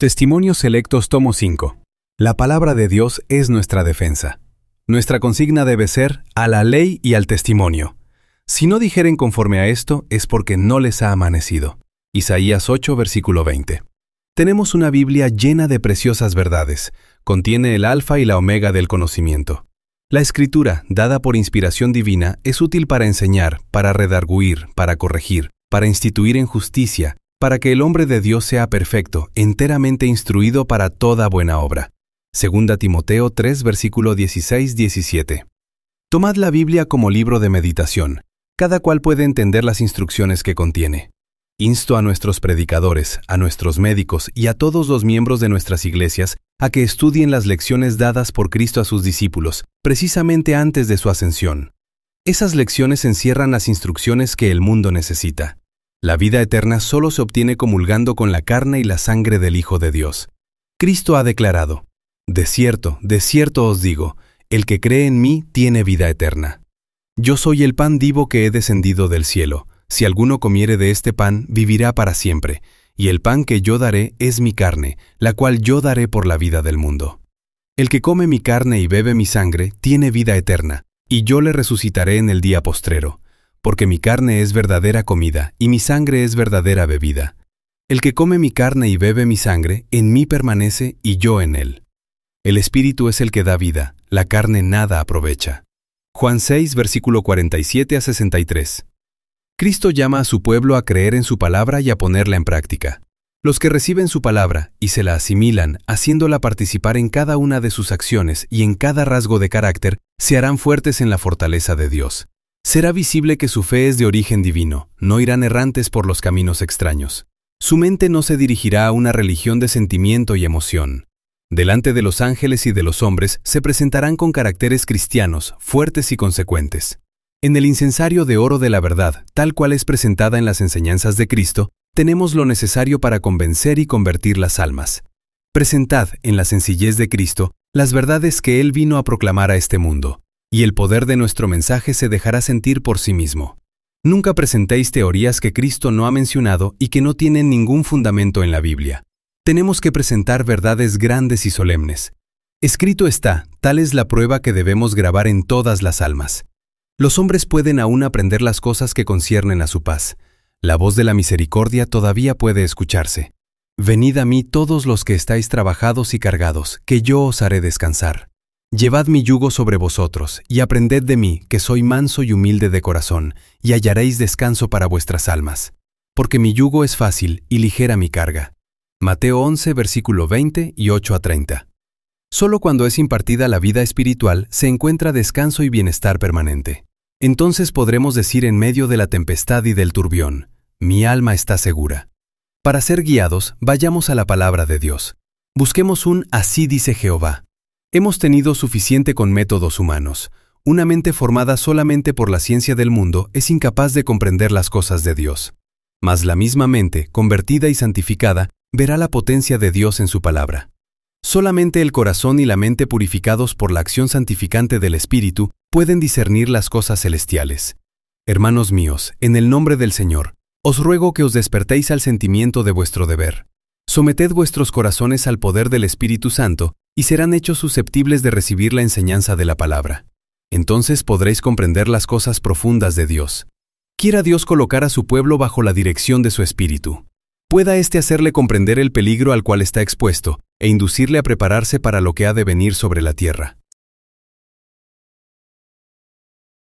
Testimonios Selectos Tomo 5. La palabra de Dios es nuestra defensa. Nuestra consigna debe ser a la ley y al testimonio. Si no dijeren conforme a esto, es porque no les ha amanecido. Isaías 8, versículo 20. Tenemos una Biblia llena de preciosas verdades. Contiene el alfa y la omega del conocimiento. La Escritura, dada por inspiración divina, es útil para enseñar, para redarguir, para corregir, para instituir en justicia, para que el hombre de Dios sea perfecto, enteramente instruido para toda buena obra. 2 Timoteo 3, versículo 16-17. Tomad la Biblia como libro de meditación. Cada cual puede entender las instrucciones que contiene. Insto a nuestros predicadores, a nuestros médicos y a todos los miembros de nuestras iglesias a que estudien las lecciones dadas por Cristo a sus discípulos, precisamente antes de su ascensión. Esas lecciones encierran las instrucciones que el mundo necesita. La vida eterna solo se obtiene comulgando con la carne y la sangre del Hijo de Dios. Cristo ha declarado: de cierto os digo, el que cree en mí tiene vida eterna. Yo soy el pan vivo que he descendido del cielo. Si alguno comiere de este pan, vivirá para siempre. Y el pan que yo daré es mi carne, la cual yo daré por la vida del mundo. El que come mi carne y bebe mi sangre, tiene vida eterna, y yo le resucitaré en el día postrero. Porque mi carne es verdadera comida, y mi sangre es verdadera bebida. El que come mi carne y bebe mi sangre, en mí permanece y yo en él. El Espíritu es el que da vida, la carne nada aprovecha. Juan 6, versículo 47-63. Cristo llama a su pueblo a creer en su palabra y a ponerla en práctica. Los que reciben su palabra y se la asimilan, haciéndola participar en cada una de sus acciones y en cada rasgo de carácter, se harán fuertes en la fortaleza de Dios. Será visible que su fe es de origen divino, no irán errantes por los caminos extraños. Su mente no se dirigirá a una religión de sentimiento y emoción. Delante de los ángeles y de los hombres se presentarán con caracteres cristianos, fuertes y consecuentes. En el incensario de oro de la verdad, tal cual es presentada en las enseñanzas de Cristo, tenemos lo necesario para convencer y convertir las almas. Presentad, en la sencillez de Cristo, las verdades que Él vino a proclamar a este mundo, y el poder de nuestro mensaje se dejará sentir por sí mismo. Nunca presentéis teorías que Cristo no ha mencionado y que no tienen ningún fundamento en la Biblia. Tenemos que presentar verdades grandes y solemnes. Escrito está, tal es la prueba que debemos grabar en todas las almas. Los hombres pueden aún aprender las cosas que conciernen a su paz. La voz de la misericordia todavía puede escucharse. Venid a mí todos los que estáis trabajados y cargados, que yo os haré descansar. Llevad mi yugo sobre vosotros, y aprended de mí, que soy manso y humilde de corazón, y hallaréis descanso para vuestras almas. Porque mi yugo es fácil y ligera mi carga. Mateo 11, versículo 20 y 8-30. Solo cuando es impartida la vida espiritual se encuentra descanso y bienestar permanente. Entonces podremos decir en medio de la tempestad y del turbión: mi alma está segura. Para ser guiados, vayamos a la palabra de Dios. Busquemos un así dice Jehová. Hemos tenido suficiente con métodos humanos. Una mente formada solamente por la ciencia del mundo es incapaz de comprender las cosas de Dios. Mas la misma mente, convertida y santificada, verá la potencia de Dios en su palabra. Solamente el corazón y la mente purificados por la acción santificante del Espíritu pueden discernir las cosas celestiales. Hermanos míos, en el nombre del Señor, os ruego que os despertéis al sentimiento de vuestro deber. Someted vuestros corazones al poder del Espíritu Santo y serán hechos susceptibles de recibir la enseñanza de la palabra. Entonces podréis comprender las cosas profundas de Dios. Quiera Dios colocar a su pueblo bajo la dirección de su Espíritu. Pueda éste hacerle comprender el peligro al cual está expuesto e inducirle a prepararse para lo que ha de venir sobre la tierra.